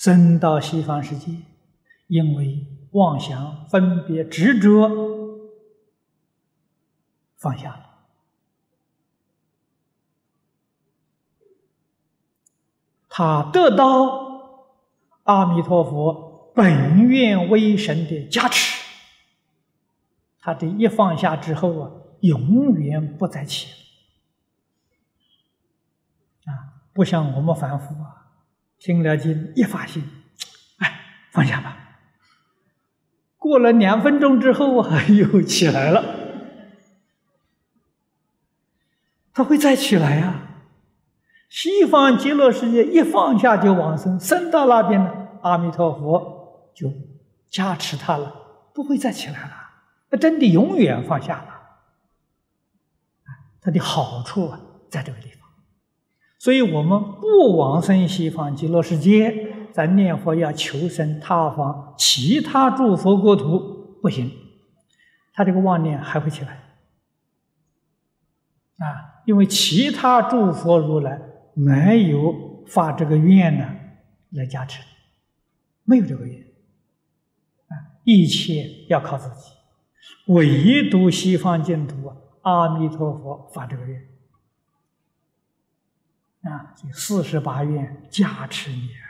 生到西方世界，因为妄想、分别、执着放下了，他得到阿弥陀佛本愿威神的加持，他这一放下之后啊，永远不再起啊！不像我们凡夫啊，听了经一发心，哎，放下吧。过了2分钟之后啊，又起来了。他会再起来啊！西方极乐世界一放下就往生，生到那边呢，阿弥陀佛就加持他了，不会再起来了。那真的永远放下了。它的好处啊，在这个地方。所以我们不往生西方极乐世界，咱念佛要求生他方其他诸佛国土不行，他这个妄念还会起来啊！因为其他诸佛如来没有发这个愿呢来加持，没有这个愿啊，一切要靠自己，唯独西方净土阿弥陀佛发这个愿啊，所以48愿加持你啊。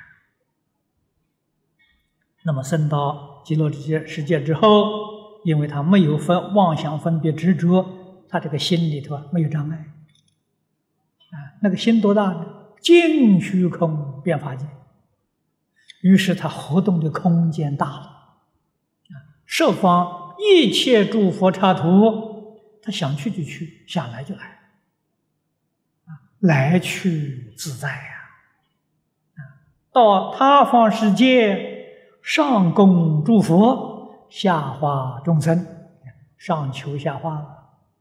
那么升到极乐世界之后，因为他没有妄想、分别、执着，他这个心里头没有障碍啊。那个心多大呢？尽虚空遍法界，于是他活动的空间大了啊。十方一切诸佛刹土，他想去就去，想来就来啊，来去自在呀啊。到他方世界，上供诸佛，下化众生，上求下化了。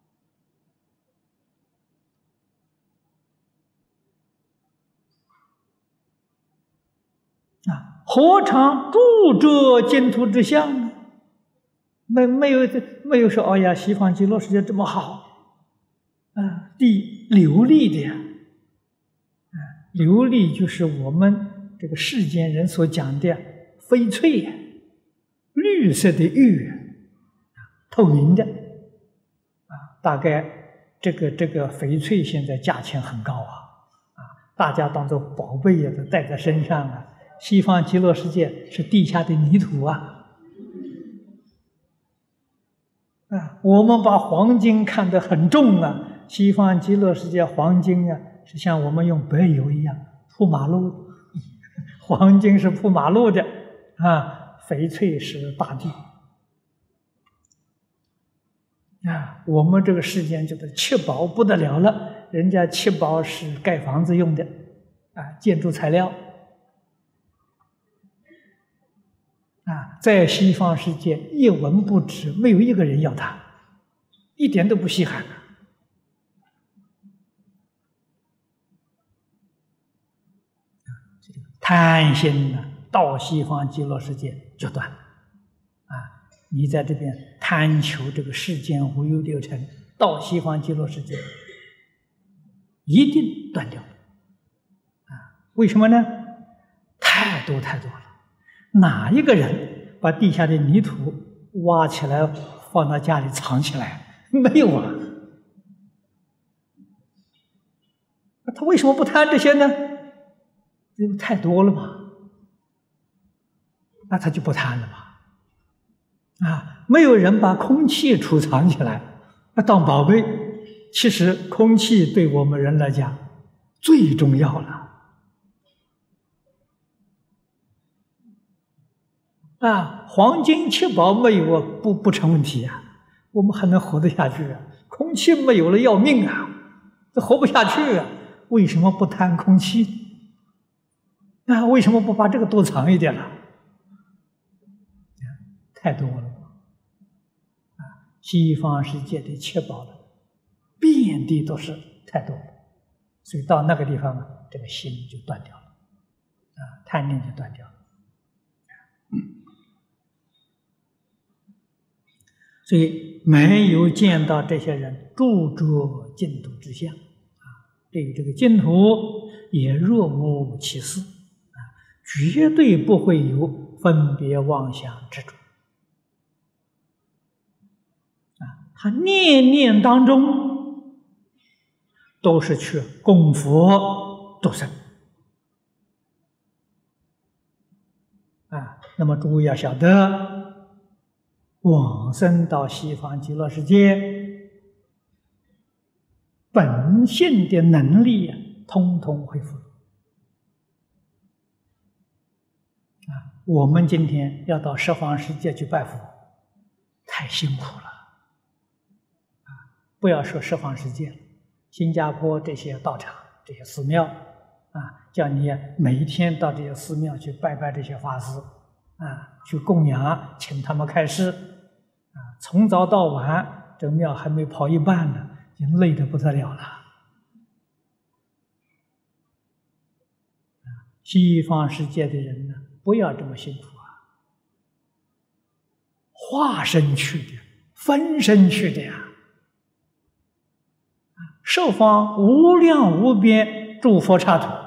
啊，何尝住着净土之相呢？没有说，哎呀，西方极乐世界这么好啊，地琉璃的呀，啊，琉璃就是我们这个世间人所讲的翡翠呀，绿色的玉啊，透明的啊，大概这个翡翠现在价钱很高啊，大家当做宝贝呀，都带在身上啊。西方极乐世界是地下的泥土啊，我们把黄金看得很重啊，西方极乐世界黄金啊，是像我们用白油一样铺马路，黄金是铺马路的啊，翡翠是大地啊。我们这个世间叫做七宝不得了了，人家七宝是盖房子用的啊，建筑材料。啊，在西方世界一文不值，没有一个人要它，一点都不稀罕啊。贪心呢，到西方极乐世界就断啊！你在这边贪求这个世间无有六尘，到西方极乐世界一定断掉啊！为什么呢？太多了。哪一个人把地下的泥土挖起来放到家里藏起来？没有啊！他为什么不贪这些呢？因为太多了嘛，那他就不贪了嘛。啊，没有人把空气储藏起来当宝贝，其实空气对我们人来讲最重要了。啊，黄金七宝没有啊，不成问题啊，我们还能活得下去啊。空气没有了要命啊，这活不下去啊。为什么不贪空气？啊，为什么不把这个多藏一点了？太多了啊！西方世界的七宝了，遍地都是，太多了，所以到那个地方啊，这个心就断掉了，啊，贪念就断掉了。所以没有见到这些人住着净土之相啊，对于这个净土也若无其事啊， 绝对不会有分别妄想执着。他念念当中都是去供佛度生。那么诸位要晓得，往生到西方极乐世界，本性的能力通通恢复。我们今天要到十方世界去拜佛，太辛苦了。不要说十方世界了，新加坡这些道场、这些寺庙叫你每一天到这些寺庙去拜拜这些法师去供养，请他们开示从早到晚，这庙还没跑一半呢，已经累得不得了了。西方世界的人呢，不要这么辛苦化身去的，分身去的呀。十方无量无边诸佛刹土，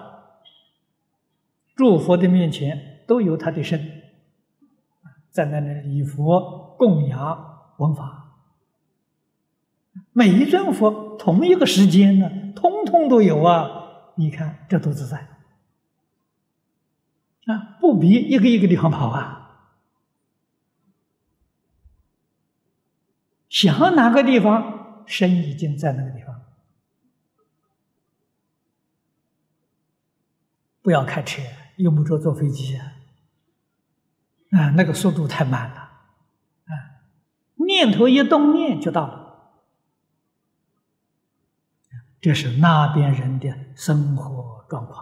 诸佛的面前都有他的身，在那里礼佛供养闻法。每一尊佛同一个时间呢，通通都有你看这多自在不比一个一个地方跑想哪个地方，身已经在那个地方。不要开车，用不着坐飞机那个速度太慢了念头一动念就到了。这是那边人的生活状况。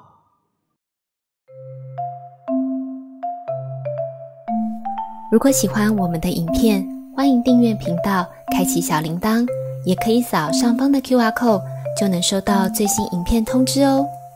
如果喜欢我们的影片，欢迎订阅频道，开启小铃铛，也可以扫上方的 QR code，就能收到最新影片通知哦。